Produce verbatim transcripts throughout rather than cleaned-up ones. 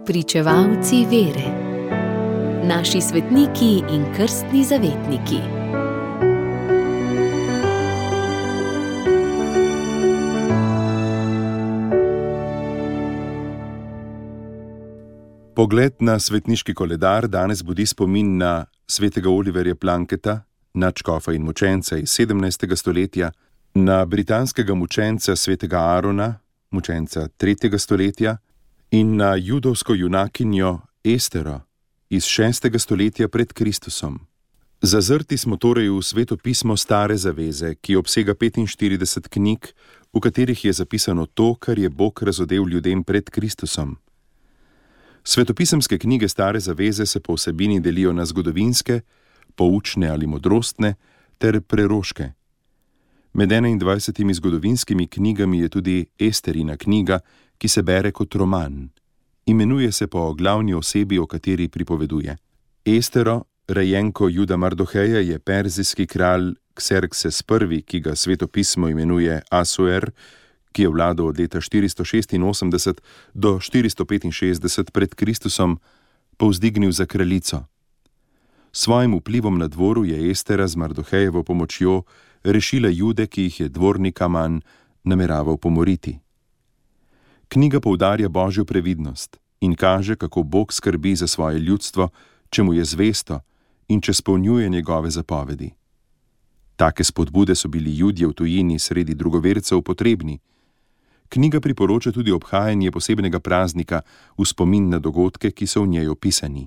Pričevalci vere. Naši svetniki in krstni zavetniki. Pogled na svetniški koledar danes budi spomin na svetega Oliverja Plunketta, nadškofa in mučenca iz sedemnajstega stoletja, na britanskega mučenca svetega Arona, mučenca tretjega stoletja, in na judovsko junakinjo Estero iz šestega stoletja pred Kristusom. Zazrti smo torej v sveto pismo Stare zaveze, ki obsega petinštirideset knjig, v katerih je zapisano to, kar je Bog razodel ljudem pred Kristusom. Svetopisemske knjige Stare zaveze se po vsebini delijo na zgodovinske, poučne ali modrostne, ter preroške. Med enaindvajsetimi zgodovinskimi knjigami je tudi Esterina knjiga, ki se bere kot roman. Imenuje se po glavni osebi, o kateri pripoveduje. Estero, rejenko Juda Mardoheja, je perzijski kralj Kserkses prvi, ki ga svetopismo imenuje Asuer, ki je vladal od leta štiristo šestinosemdeset do štiristo petinšestdeset pred Kristusom, povzdignil za kraljico. Svojim vplivom na dvoru je Estera z Mardohejevo pomočjo rešila Jude, ki jih je dvornik Aman nameraval pomoriti. Knjiga poudarja Božjo previdnost in kaže, kako Bog skrbi za svoje ljudstvo, če mu je zvesto in če spolnjuje njegove zapovedi. Take spodbude so bili Judje v tujini sredi drugovercev potrebni. Knjiga priporoča tudi obhajanje posebnega praznika v spomin na dogodke, ki so v njej opisani.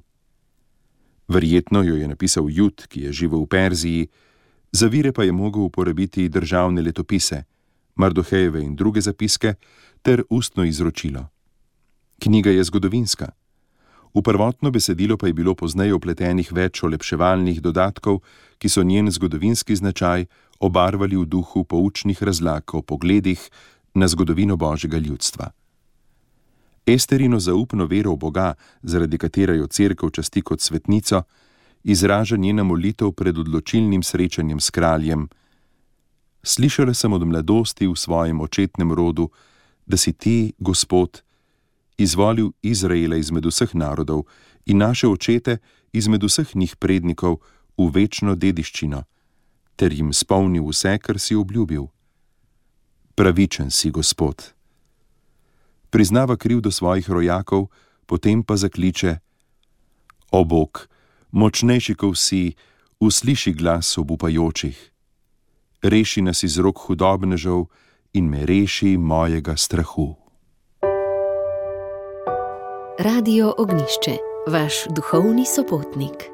Verjetno jo je napisal Jud, ki je živel v Perziji, za vire pa je mogel uporabiti državne letopise, Mardohejeve in druge zapiske ter ustno izročilo. Knjiga je zgodovinska. V prvotno besedilo pa je bilo pozneje vpletenih več olepševalnih dodatkov, ki so njen zgodovinski značaj obarvali v duhu poučnih razlag o pogledih na zgodovino Božjega ljudstva. Esterino zaupno vero v Boga, zaradi katere jo Cerkev časti kot svetnico, izraža njena molitev pred odločilnim srečanjem s kraljem. Slišala sem od mladosti v svojem očetnem rodu, da si ti, Gospod, izvolil Izraela izmed vseh narodov in naše očete izmed vseh njih prednikov v večno dediščino, ter jim spolnil vse, kar si obljubil. Pravičen si, Gospod. Priznava krivdo svojih rojakov, potem pa zakliče: O Bog, močnejši kot vsi, usliši glas obupajočih. Reši nas iz rok hudobnežev in me reši mojega strahu. Radio Ognjišče, vaš duhovni sopotnik.